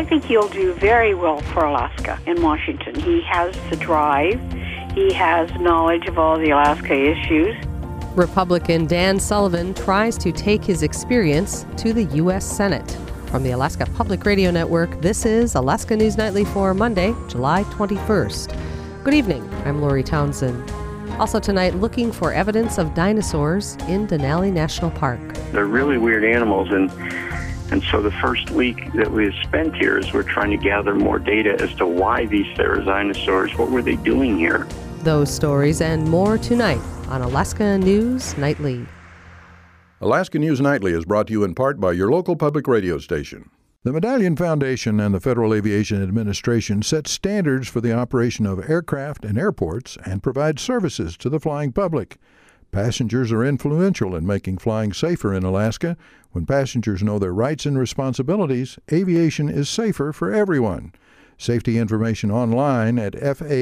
I think he'll do very well for Alaska in Washington. He has the drive. He has knowledge of all the Alaska issues. Republican Dan Sullivan tries to take his experience to the U.S. Senate. From the Alaska Public Radio Network, this is Alaska News Nightly for Monday, July 21st. Good evening. I'm Lori Townsend. Also tonight, looking for evidence of dinosaurs in Denali National Park. They're really weird animals, and so the first week that we spent here is we're trying to gather more data as to why these therizinosaurs, what were they doing here? Those stories and more tonight on Alaska News Nightly. Alaska News Nightly is brought to you in part by your local public radio station. The Medallion Foundation and the Federal Aviation Administration set standards for the operation of aircraft and airports and provide services to the flying public. Passengers are influential in making flying safer in Alaska. When passengers know their rights and responsibilities, aviation is safer for everyone. Safety information online at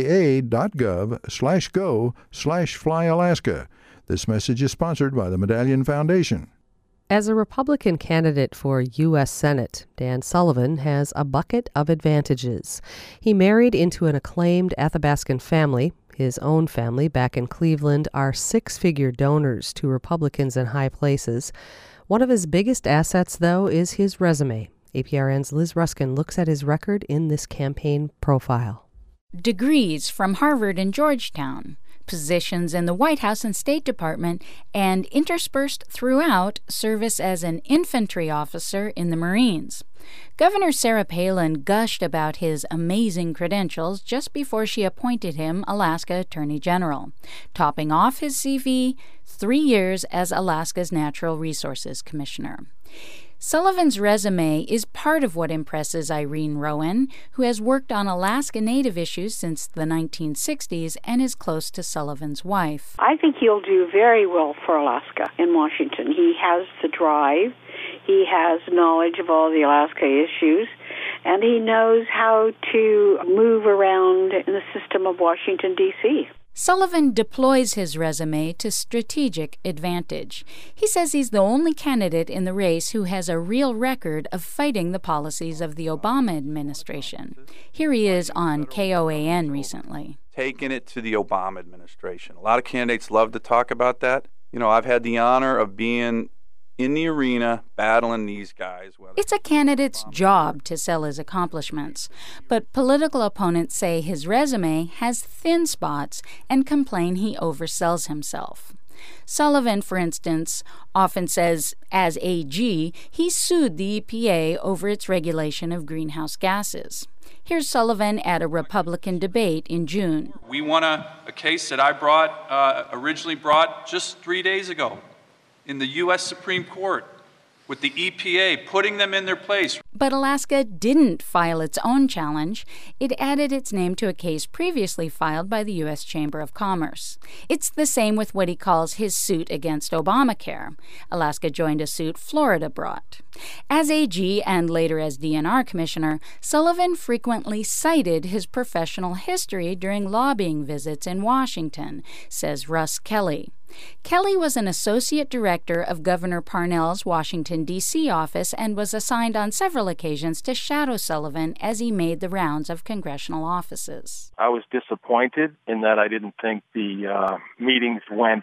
faa.gov/go/flyalaska. This message is sponsored by the Medallion Foundation. As a Republican candidate for U.S. Senate, Dan Sullivan has a bucket of advantages. He married into an acclaimed Athabascan family. His own family back in Cleveland are six-figure donors to Republicans in high places. One of his biggest assets, though, is his resume. APRN's Liz Ruskin looks at his record in this campaign profile. Degrees from Harvard and Georgetown, positions in the White House and State Department, and interspersed throughout, service as an infantry officer in the Marines. Governor Sarah Palin gushed about his amazing credentials just before she appointed him Alaska Attorney General. Topping off his CV, 3 years as Alaska's Natural Resources Commissioner. Sullivan's resume is part of what impresses Irene Rowan, who has worked on Alaska Native issues since the 1960s and is close to Sullivan's wife. I think he'll do very well for Alaska in Washington. He has the drive. He has knowledge of all the Alaska issues, and he knows how to move around in the system of Washington, D.C. Sullivan deploys his resume to strategic advantage. He says he's the only candidate in the race who has a real record of fighting the policies of the Obama administration. Here he is on KOAN recently. Taking it to the Obama administration. A lot of candidates love to talk about that. You know, I've had the honor of being in the arena battling these guys. It's a candidate's job to sell his accomplishments, but political opponents say his resume has thin spots and complain he oversells himself. Sullivan, for instance, often says, as AG, he sued the EPA over its regulation of greenhouse gases. Here's Sullivan at a Republican debate in June. We won a case that I originally brought just 3 days ago in the U.S. Supreme Court with the EPA putting them in their place. But Alaska didn't file its own challenge. It added its name to a case previously filed by the U.S. Chamber of Commerce. It's the same with what he calls his suit against Obamacare. Alaska joined a suit Florida brought. As AG and later as DNR commissioner, Sullivan frequently cited his professional history during lobbying visits in Washington, says Russ Kelly. Kelly was an associate director of Governor Parnell's Washington, D.C. office and was assigned on several occasions to shadow Sullivan as he made the rounds of congressional offices. I was disappointed in that I didn't think the meetings went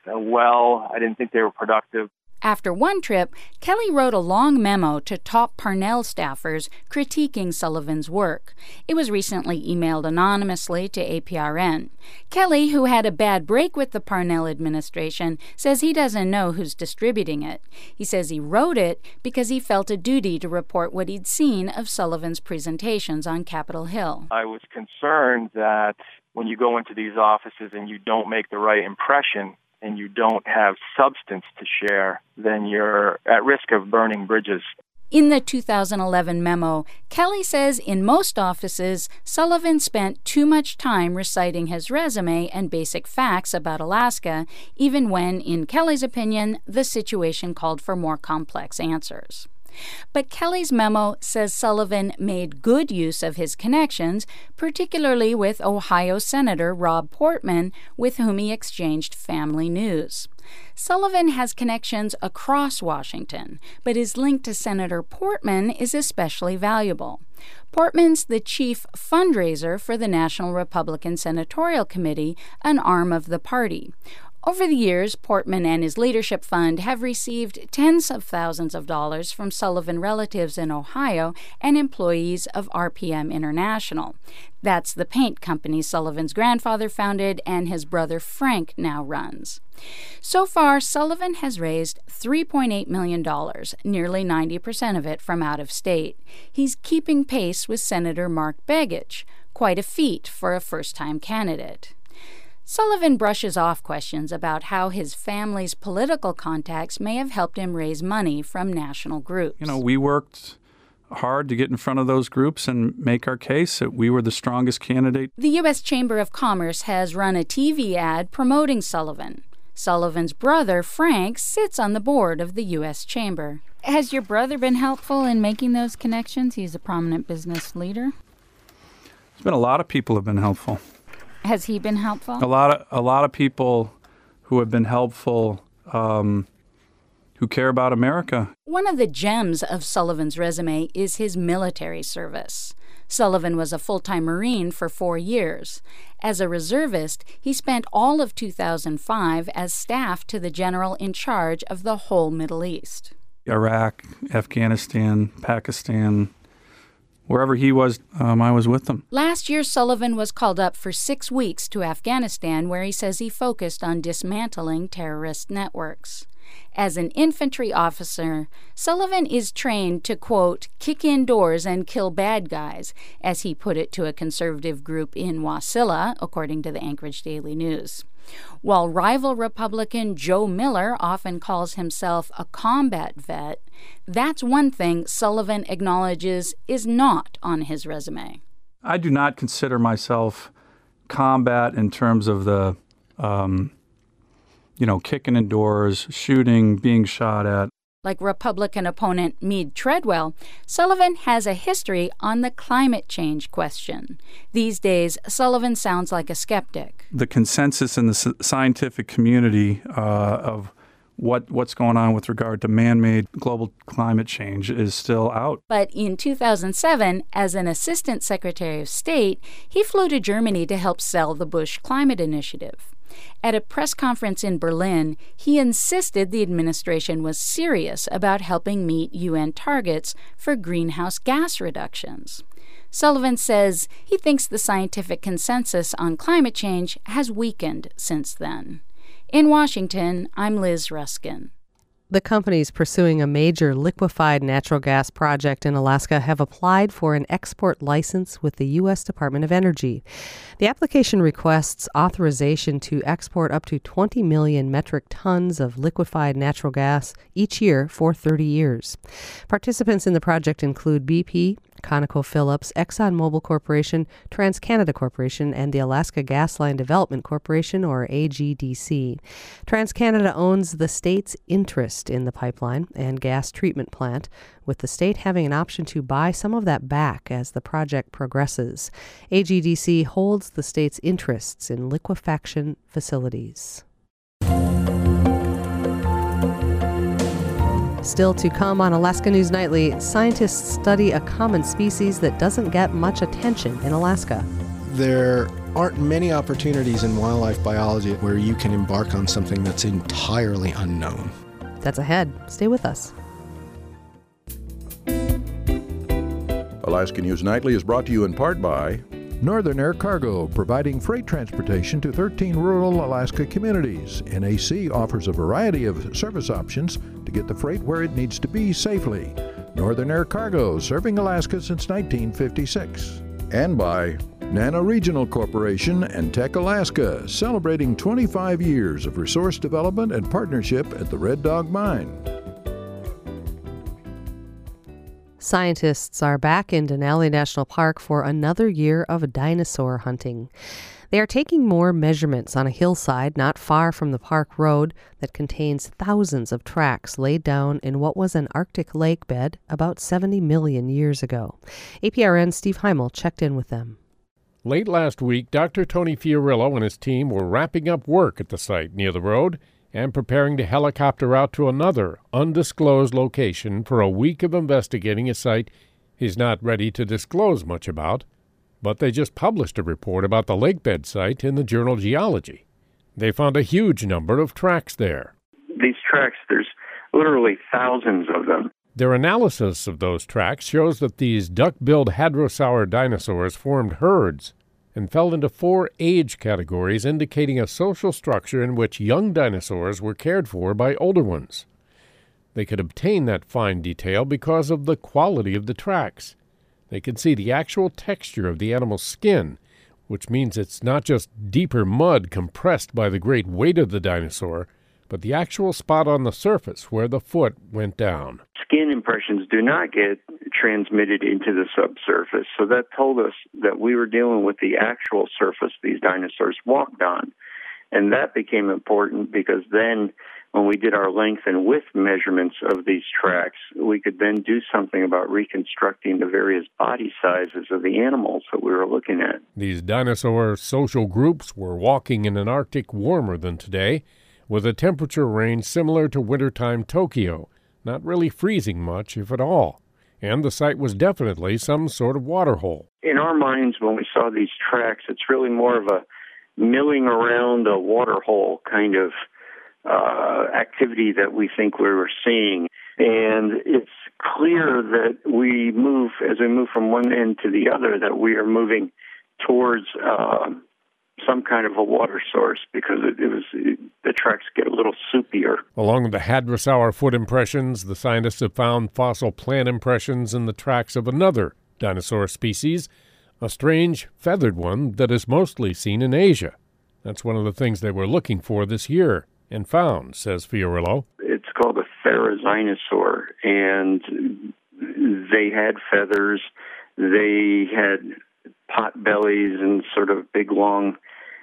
well. I didn't think they were productive. After one trip, Kelly wrote a long memo to top Parnell staffers critiquing Sullivan's work. It was recently emailed anonymously to APRN. Kelly, who had a bad break with the Parnell administration, says he doesn't know who's distributing it. He says he wrote it because he felt a duty to report what he'd seen of Sullivan's presentations on Capitol Hill. I was concerned that when you go into these offices and you don't make the right impression, and you don't have substance to share, then you're at risk of burning bridges. In the 2011 memo, Kelly says in most offices, Sullivan spent too much time reciting his resume and basic facts about Alaska, even when, in Kelly's opinion, the situation called for more complex answers. But Kelly's memo says Sullivan made good use of his connections, particularly with Ohio Senator Rob Portman, with whom he exchanged family news. Sullivan has connections across Washington, but his link to Senator Portman is especially valuable. Portman's the chief fundraiser for the National Republican Senatorial Committee, an arm of the party. Over the years, Portman and his leadership fund have received tens of thousands of dollars from Sullivan relatives in Ohio and employees of RPM International. That's the paint company Sullivan's grandfather founded and his brother Frank now runs. So far, Sullivan has raised $3.8 million, nearly 90% of it from out of state. He's keeping pace with Senator Mark Begich, quite a feat for a first-time candidate. Sullivan brushes off questions about how his family's political contacts may have helped him raise money from national groups. We worked hard to get in front of those groups and make our case that we were the strongest candidate. The U.S. Chamber of Commerce has run a TV ad promoting Sullivan. Sullivan's brother, Frank, sits on the board of the U.S. Chamber. Has your brother been helpful in making those connections? He's a prominent business leader. There's been a lot of people who have been helpful. Has he been helpful? A lot of people who have been helpful, who care about America. One of the gems of Sullivan's resume is his military service. Sullivan was a full-time Marine for 4 years. As a reservist, he spent all of 2005 as staff to the general in charge of the whole Middle East. Iraq, Afghanistan, Pakistan, wherever he was, I was with them. Last year, Sullivan was called up for 6 weeks to Afghanistan, where he says he focused on dismantling terrorist networks. As an infantry officer, Sullivan is trained to, quote, kick in doors and kill bad guys, as he put it to a conservative group in Wasilla, according to the Anchorage Daily News. While rival Republican Joe Miller often calls himself a combat vet, that's one thing Sullivan acknowledges is not on his resume. I do not consider myself combat in terms of the kicking in doors, shooting, being shot at. Like Republican opponent Meade Treadwell, Sullivan has a history on the climate change question. These days, Sullivan sounds like a skeptic. The consensus in the scientific community of what's going on with regard to man-made global climate change is still out. But in 2007, as an assistant secretary of state, he flew to Germany to help sell the Bush Climate Initiative. At a press conference in Berlin, he insisted the administration was serious about helping meet UN targets for greenhouse gas reductions. Sullivan says he thinks the scientific consensus on climate change has weakened since then. In Washington, I'm Liz Ruskin. The companies pursuing a major liquefied natural gas project in Alaska have applied for an export license with the U.S. Department of Energy. The application requests authorization to export up to 20 million metric tons of liquefied natural gas each year for 30 years. Participants in the project include BP, ConocoPhillips, ExxonMobil Corporation, TransCanada Corporation, and the Alaska Gasline Development Corporation, or AGDC. TransCanada owns the state's interest in the pipeline and gas treatment plant, with the state having an option to buy some of that back as the project progresses. AGDC holds the state's interests in liquefaction facilities. Still to come on Alaska News Nightly, scientists study a common species that doesn't get much attention in Alaska. There aren't many opportunities in wildlife biology where you can embark on something that's entirely unknown. That's ahead. Stay with us. Alaska News Nightly is brought to you in part by Northern Air Cargo, providing freight transportation to 13 rural Alaska communities. NAC offers a variety of service options to get the freight where it needs to be safely. Northern Air Cargo, serving Alaska since 1956. And by Nano Regional Corporation and Tech Alaska, celebrating 25 years of resource development and partnership at the Red Dog Mine. Scientists are back in Denali National Park for another year of dinosaur hunting. They are taking more measurements on a hillside not far from the park road that contains thousands of tracks laid down in what was an Arctic lake bed about 70 million years ago. APRN's Steve Heimel checked in with them. Late last week, Dr. Tony Fiorillo and his team were wrapping up work at the site near the road and preparing to helicopter out to another undisclosed location for a week of investigating a site he's not ready to disclose much about. But they just published a report about the lakebed site in the journal Geology. They found a huge number of tracks there. These tracks, there's literally thousands of them. Their analysis of those tracks shows that these duck-billed hadrosaur dinosaurs formed herds and fell into 4 age categories, indicating a social structure in which young dinosaurs were cared for by older ones. They could obtain that fine detail because of the quality of the tracks. They could see the actual texture of the animal's skin, which means it's not just deeper mud compressed by the great weight of the dinosaur, but the actual spot on the surface where the foot went down. Skin impressions do not get transmitted into the subsurface, so that told us that we were dealing with the actual surface these dinosaurs walked on. And that became important because then when we did our length and width measurements of these tracks, we could then do something about reconstructing the various body sizes of the animals that we were looking at. These dinosaur social groups were walking in an Arctic warmer than today, with a temperature range similar to wintertime Tokyo, not really freezing much, if at all. And the site was definitely some sort of waterhole. In our minds, when we saw these tracks, it's really more of a milling around a waterhole kind of activity that we think we were seeing. And it's clear that as we move from one end to the other, that we are moving towards some kind of a water source, because the tracks get a little soupier. Along with the hadrosaur foot impressions, the scientists have found fossil plant impressions in the tracks of another dinosaur species, a strange feathered one that is mostly seen in Asia. That's one of the things they were looking for this year and found, says Fiorillo. It's called a therizinosaur, and they had feathers. They had pot bellies and sort of big, long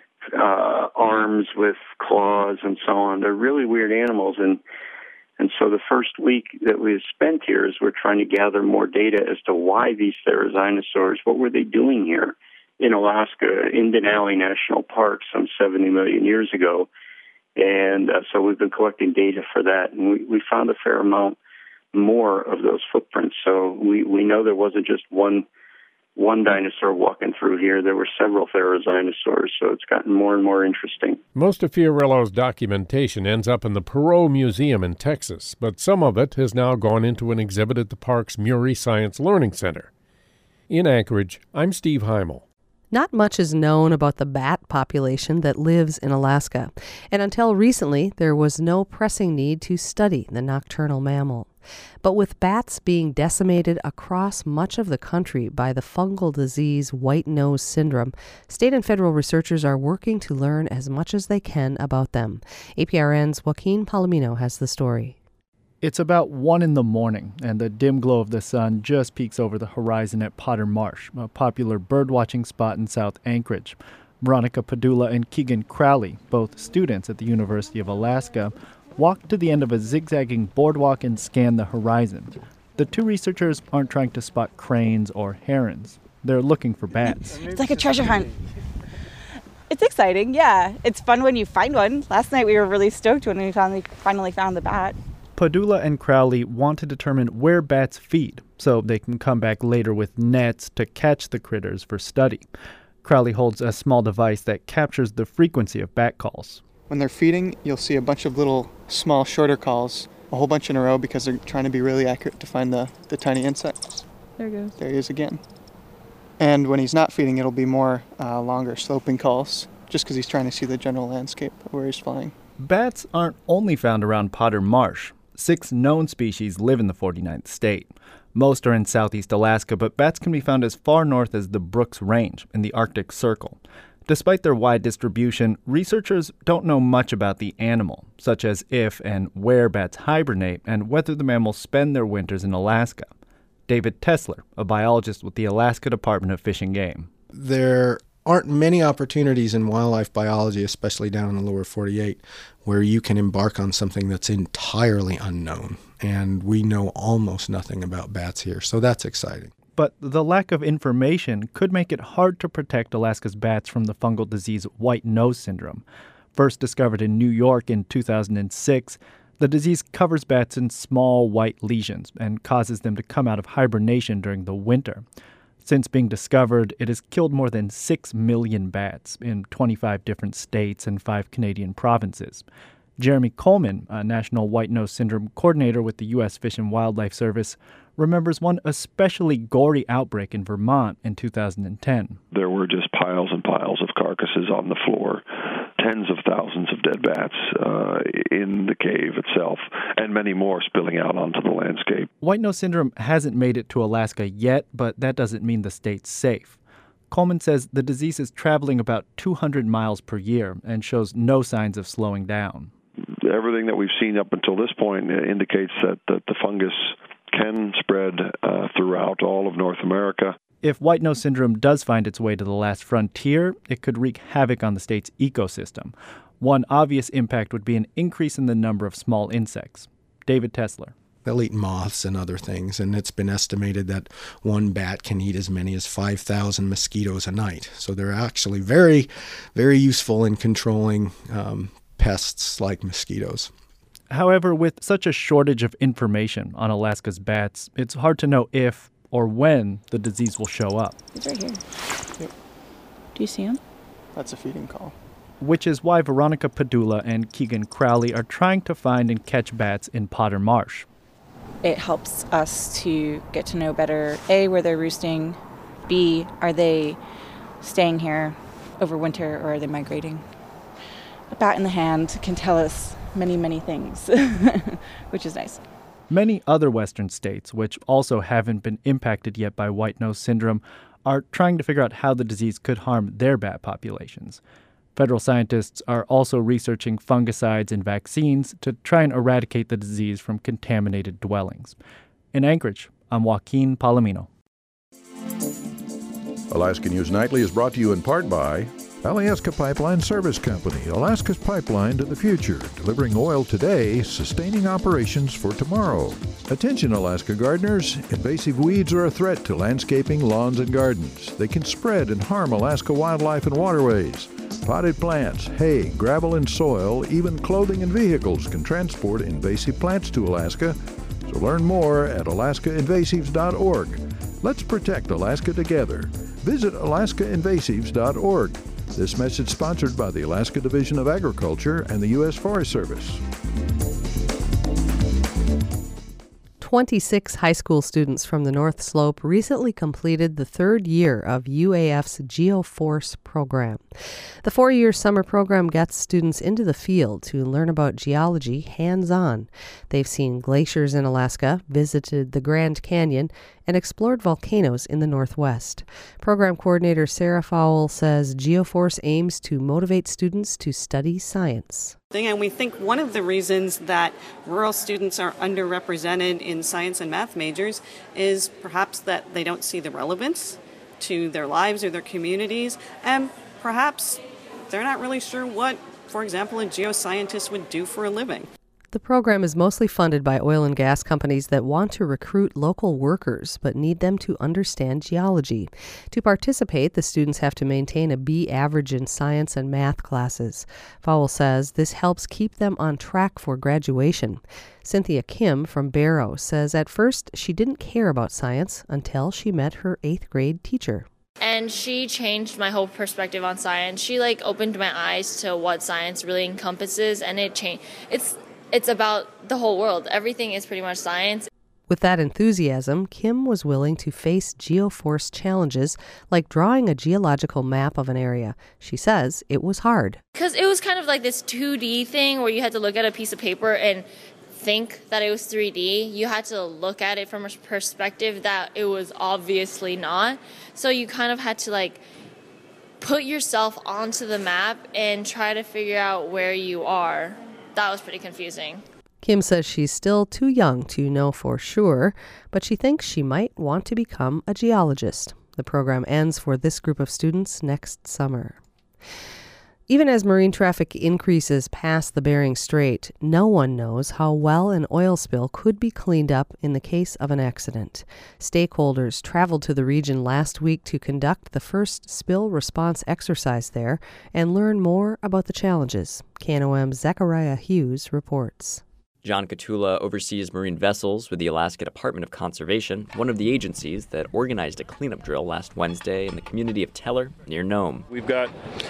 arms with claws and so on. They're really weird animals, and so the first week that we spent here is we're trying to gather more data as to why these therizinosaurs, what were they doing here in Alaska, in Denali National Park some 70 million years ago. And so we've been collecting data for that, and we found a fair amount more of those footprints. So we know there wasn't just one dinosaur walking through here. There were several therizinosaurs, so it's gotten more and more interesting. Most of Fiorillo's documentation ends up in the Perot Museum in Texas, but some of it has now gone into an exhibit at the park's Murie Science Learning Center. In Anchorage, I'm Steve Heimel. Not much is known about the bat population that lives in Alaska, and until recently, there was no pressing need to study the nocturnal mammal. But with bats being decimated across much of the country by the fungal disease white nose syndrome, state and federal researchers are working to learn as much as they can about them. APRN's Joaquin Palomino has the story. It's about 1 a.m, and the dim glow of the sun just peeks over the horizon at Potter Marsh, a popular birdwatching spot in South Anchorage. Veronica Padula and Keegan Crowley, both students at the University of Alaska, walked to the end of a zigzagging boardwalk and scanned the horizon. The two researchers aren't trying to spot cranes or herons. They're looking for bats. It's like a treasure hunt. It's exciting, yeah. It's fun when you find one. Last night we were really stoked when we finally found the bat. Padula and Crowley want to determine where bats feed, so they can come back later with nets to catch the critters for study. Crowley holds a small device that captures the frequency of bat calls. When they're feeding, you'll see a bunch of little, small, shorter calls, a whole bunch in a row, because they're trying to be really accurate to find the tiny insects. There he goes. There he is again. And when he's not feeding, it'll be more longer, sloping calls, just because he's trying to see the general landscape of where he's flying. Bats aren't only found around Potter Marsh. 6 known species live in the 49th state. Most are in southeast Alaska, but bats can be found as far north as the Brooks Range in the Arctic Circle. Despite their wide distribution, researchers don't know much about the animal, such as if and where bats hibernate and whether the mammals spend their winters in Alaska. David Tesler, a biologist with the Alaska Department of Fish and Game. There aren't many opportunities in wildlife biology, especially down in the lower 48, where you can embark on something that's entirely unknown. And we know almost nothing about bats here, so that's exciting. But the lack of information could make it hard to protect Alaska's bats from the fungal disease white nose syndrome. First discovered in New York in 2006, the disease covers bats in small white lesions and causes them to come out of hibernation during the winter. Since being discovered, it has killed more than 6 million bats in 25 different states and 5 Canadian provinces. Jeremy Coleman, a national white nose syndrome coordinator with the U.S. Fish and Wildlife Service, remembers one especially gory outbreak in Vermont in 2010. There were just piles and piles of carcasses on the floor, tens of thousands of dead bats in the cave itself, and many more spilling out onto the landscape. White nose syndrome hasn't made it to Alaska yet, but that doesn't mean the state's safe. Coleman says the disease is traveling about 200 miles per year and shows no signs of slowing down. Everything that we've seen up until this point indicates that the fungus can spread throughout all of North America. If white nose syndrome does find its way to the last frontier, it could wreak havoc on the state's ecosystem. One obvious impact would be an increase in the number of small insects. David Tesler. They'll eat moths and other things, and it's been estimated that one bat can eat as many as 5,000 mosquitoes a night. So they're actually very, very useful in controlling pests like mosquitoes. However, with such a shortage of information on Alaska's bats, it's hard to know if or when the disease will show up. He's right here. Yep. Do you see him? That's a feeding call. Which is why Veronica Padula and Keegan Crowley are trying to find and catch bats in Potter Marsh. It helps us to get to know better, A, where they're roosting, B, are they staying here over winter or are they migrating? A bat in the hand can tell us many, many things, which is nice. Many other western states, which also haven't been impacted yet by white nose syndrome, are trying to figure out how the disease could harm their bat populations. Federal scientists are also researching fungicides and vaccines to try and eradicate the disease from contaminated dwellings. In Anchorage, I'm Joaquin Palomino. Alaska News Nightly is brought to you in part by Alyeska Pipeline Service Company, Alaska's pipeline to the future, delivering oil today, sustaining operations for tomorrow. Attention, Alaska gardeners. Invasive weeds are a threat to landscaping, lawns, and gardens. They can spread and harm Alaska wildlife and waterways. Potted plants, hay, gravel, and soil, even clothing and vehicles can transport invasive plants to Alaska. So learn more at alaskainvasives.org. Let's protect Alaska together. Visit alaskainvasives.org. This message sponsored by the Alaska Division of Agriculture and the U.S. Forest Service. 26 high school students from the North Slope recently completed the third year of UAF's GeoForce program. The 4-year summer program gets students into the field to learn about geology hands-on. They've seen glaciers in Alaska, visited the Grand Canyon, and explored volcanoes in the Northwest. Program coordinator Sarah Fowle says GeoForce aims to motivate students to study science. And we think one of the reasons that rural students are underrepresented in science and math majors is perhaps that they don't see the relevance to their lives or their communities, and perhaps they're not really sure what, for example, a geoscientist would do for a living. The program is mostly funded by oil and gas companies that want to recruit local workers but need them to understand geology. To participate, the students have to maintain a B average in science and math classes. Fowle says this helps keep them on track for graduation. Cynthia Kim from Barrow says at first she didn't care about science until she met her 8th grade teacher. And she changed my whole perspective on science. She opened my eyes to what science really encompasses, and it changed. It's about the whole world. Everything is pretty much science. With that enthusiasm, Kim was willing to face GeoForce challenges like drawing a geological map of an area. She says it was hard. Because it was kind of like this 2D thing where you had to look at a piece of paper and think that it was 3D. You had to look at it from a perspective that it was obviously not. So you kind of had to put yourself onto the map and try to figure out where you are. That was pretty confusing. Kim says she's still too young to know for sure, but she thinks she might want to become a geologist. The program ends for this group of students next summer. Even as marine traffic increases past the Bering Strait, no one knows how well an oil spill could be cleaned up in the case of an accident. Stakeholders traveled to the region last week to conduct the first spill response exercise there and learn more about the challenges. KNOM's Zachariah Hughes reports. John Katula oversees marine vessels with the Alaska Department of Conservation, one of the agencies that organized a cleanup drill last Wednesday in the community of Teller near Nome. We've got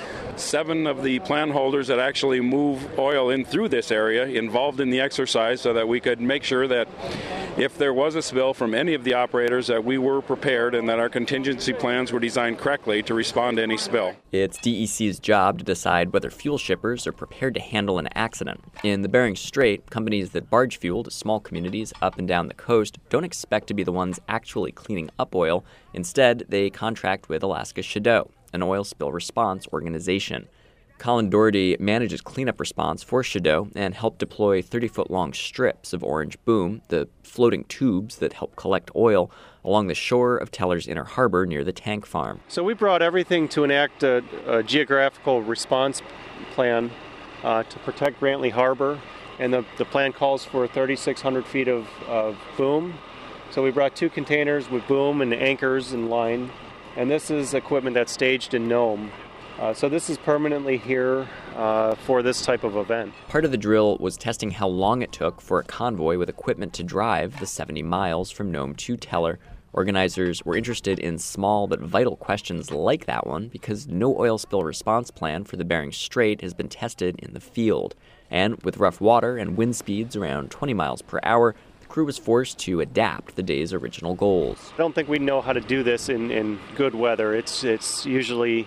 7 of the plan holders that actually move oil in through this area involved in the exercise so that we could make sure that if there was a spill from any of the operators that we were prepared and that our contingency plans were designed correctly to respond to any spill. It's DEC's job to decide whether fuel shippers are prepared to handle an accident. In the Bering Strait, companies that barge fuel to small communities up and down the coast don't expect to be the ones actually cleaning up oil. Instead, they contract with Alaska Shadow, an oil spill response organization. Colin Doherty manages cleanup response for Shadow and helped deploy 30-foot-long strips of orange boom, the floating tubes that help collect oil, along the shore of Teller's Inner Harbor near the tank farm. So we brought everything to enact a geographical response plan to protect Brantley Harbor, and the plan calls for 3,600 feet of boom. So we brought 2 containers with boom and anchors and line, and this is equipment that's staged in Nome. So this is permanently here for this type of event. Part of the drill was testing how long it took for a convoy with equipment to drive the 70 miles from Nome to Teller. Organizers were interested in small but vital questions like that one because no oil spill response plan for the Bering Strait has been tested in the field. And with rough water and wind speeds around 20 miles per hour, the crew was forced to adapt the day's original goals. I don't think we know how to do this in good weather. It's usually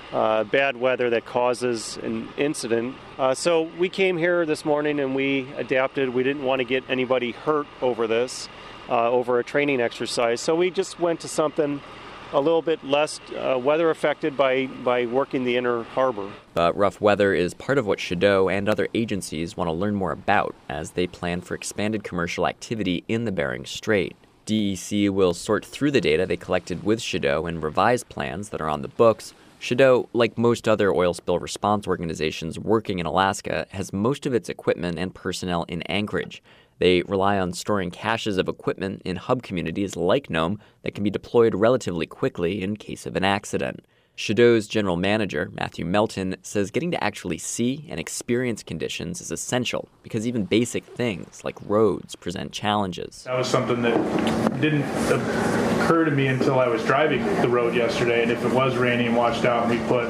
bad weather that causes an incident. So we came here this morning and we adapted. We didn't want to get anybody hurt over this, over a training exercise. So we just went to something a little bit less weather affected by working the inner harbor. But rough weather is part of what Shadow and other agencies want to learn more about as they plan for expanded commercial activity in the Bering Strait. DEC will sort through the data they collected with Shadow and revise plans that are on the books. Shadow, like most other oil spill response organizations working in Alaska, has most of its equipment and personnel in Anchorage. They rely on storing caches of equipment in hub communities like Nome that can be deployed relatively quickly in case of an accident. Shadow's general manager, Matthew Melton, says getting to actually see and experience conditions is essential because even basic things like roads present challenges. That was something that didn't occur to me until I was driving the road yesterday, and if it was raining and washed out and we put,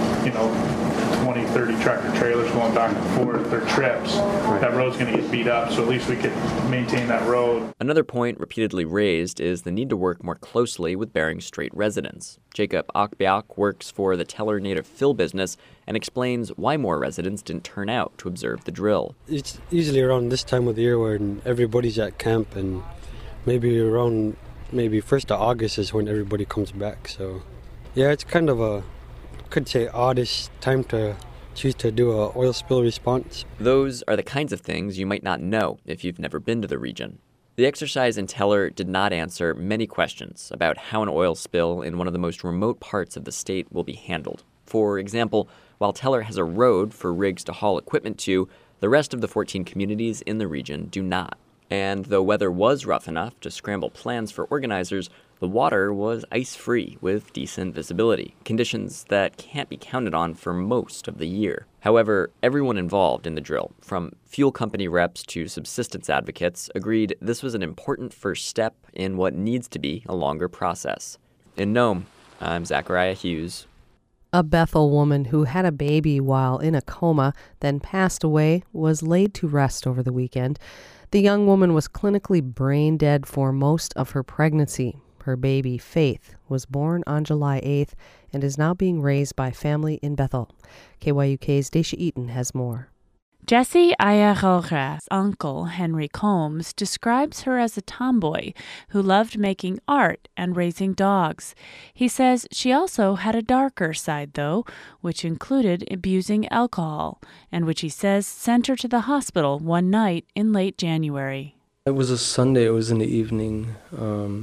20, 30 tractor trailers going back and forth, their trips, that road's going to get beat up, so at least we could maintain that road. Another point repeatedly raised is the need to work more closely with Bering Strait residents. Jacob Akbiak works for the Teller Native Fill business and explains why more residents didn't turn out to observe the drill. It's usually around this time of the year when everybody's at camp, and maybe around 1st of August is when everybody comes back. So, yeah, it's kind of could say oddest time to choose to do an oil spill response. Those are the kinds of things you might not know if you've never been to the region. The exercise in Teller did not answer many questions about how an oil spill in one of the most remote parts of the state will be handled. For example, while Teller has a road for rigs to haul equipment to, the rest of the 14 communities in the region do not. And though weather was rough enough to scramble plans for organizers, the water was ice-free with decent visibility, conditions that can't be counted on for most of the year. However, everyone involved in the drill, from fuel company reps to subsistence advocates, agreed this was an important first step in what needs to be a longer process. In Nome, I'm Zachariah Hughes. A Bethel woman who had a baby while in a coma, then passed away, was laid to rest over the weekend. The young woman was clinically brain dead for most of her pregnancy. Her baby, Faith, was born on July 8th and is now being raised by family in Bethel. KYUK's Daisha Eaton has more. Jesse Ayarora's uncle, Henry Combs, describes her as a tomboy who loved making art and raising dogs. He says she also had a darker side, though, which included abusing alcohol, and which he says sent her to the hospital one night in late January. It was a Sunday. It was in the evening.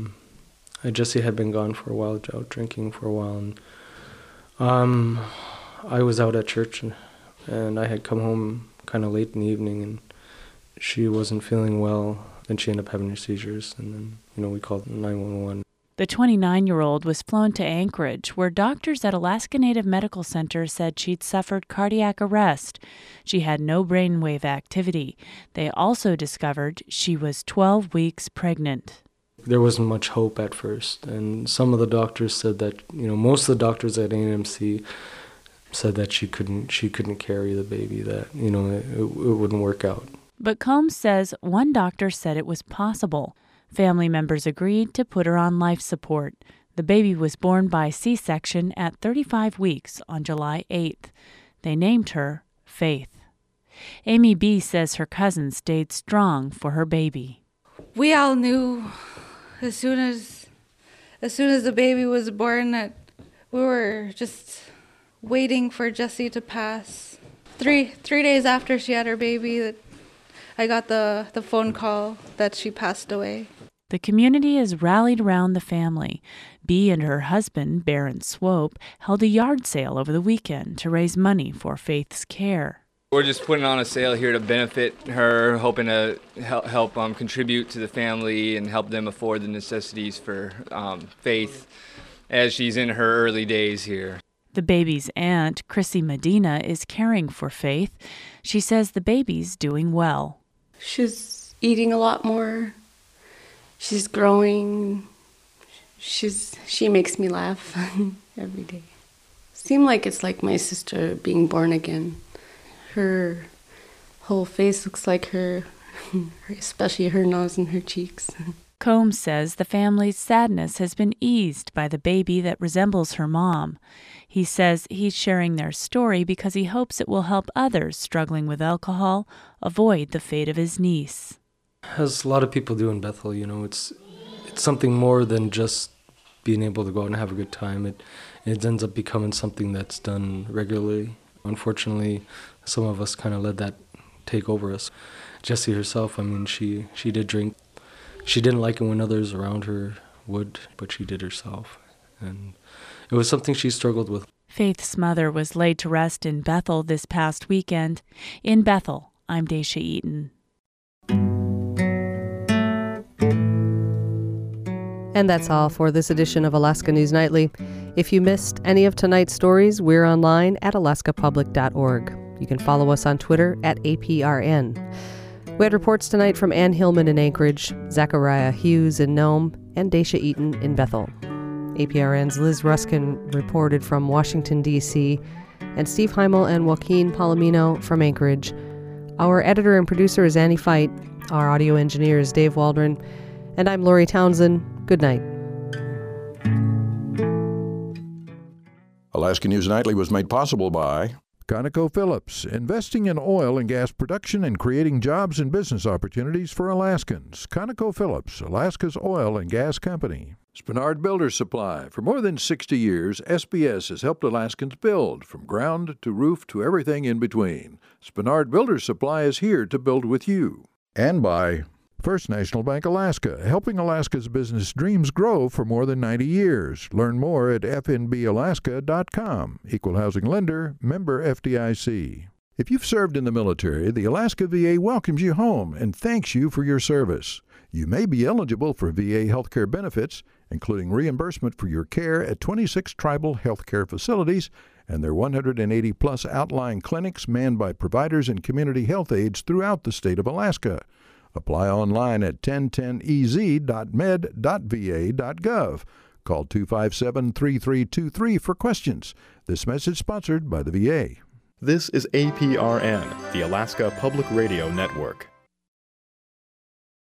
Jesse had been gone for a while, out drinking for a while. And, I was out at church and I had come home kind of late in the evening, and she wasn't feeling well, and she ended up having her seizures, and then, we called 911. The 29-year-old was flown to Anchorage, where doctors at Alaska Native Medical Center said she'd suffered cardiac arrest. She had no brainwave activity. They also discovered she was 12 weeks pregnant. There wasn't much hope at first, and some of the doctors said that, most of the doctors at ANMC said that she couldn't carry the baby, that, it wouldn't work out. But Combs says one doctor said it was possible. Family members agreed to put her on life support. The baby was born by C-section at 35 weeks on July 8th. They named her Faith. Amy B. says her cousin stayed strong for her baby. We all knew as soon as the baby was born that we were just waiting for Jessie to pass. Three days after she had her baby, that I got the phone call that she passed away. The community has rallied around the family. Bee and her husband, Baron Swope, held a yard sale over the weekend to raise money for Faith's care. We're just putting on a sale here to benefit her, hoping to help contribute to the family and help them afford the necessities for Faith as she's in her early days here. The baby's aunt, Chrissy Medina, is caring for Faith. She says the baby's doing well. She's eating a lot more. She's growing. She makes me laugh every day. Seems like it's like my sister being born again. Her whole face looks like her, especially her nose and her cheeks. Combs says the family's sadness has been eased by the baby that resembles her mom. He says he's sharing their story because he hopes it will help others struggling with alcohol avoid the fate of his niece. As a lot of people do in Bethel, it's something more than just being able to go out and have a good time. It ends up becoming something that's done regularly. Unfortunately, some of us kind of let that take over us. Jessie herself, she did drink. She didn't like it when others around her would, but she did herself. And it was something she struggled with. Faith's mother was laid to rest in Bethel this past weekend. In Bethel, I'm Daisha Eaton. And that's all for this edition of Alaska News Nightly. If you missed any of tonight's stories, we're online at alaskapublic.org. You can follow us on Twitter at APRN. We had reports tonight from Ann Hillman in Anchorage, Zachariah Hughes in Nome, and Daisha Eaton in Bethel. APRN's Liz Ruskin reported from Washington, D.C., and Steve Heimel and Joaquin Palomino from Anchorage. Our editor and producer is Annie Fite. Our audio engineer is Dave Waldron. And I'm Lori Townsend. Good night. Alaska News Nightly was made possible by ConocoPhillips, investing in oil and gas production and creating jobs and business opportunities for Alaskans. ConocoPhillips, Alaska's oil and gas company. Spenard Builder Supply. For more than 60 years, SBS has helped Alaskans build, from ground to roof to everything in between. Spenard Builder Supply is here to build with you. And by First National Bank Alaska, helping Alaska's business dreams grow for more than 90 years. Learn more at fnbalaska.com. Equal housing lender, member FDIC. If you've served in the military, the Alaska VA welcomes you home and thanks you for your service. You may be eligible for VA healthcare benefits, including reimbursement for your care at 26 tribal healthcare facilities and their 180-plus outlying clinics manned by providers and community health aides throughout the state of Alaska. Apply online at 1010ez.med.va.gov. Call 257-3323 for questions. This message sponsored by the VA. This is APRN, the Alaska Public Radio Network.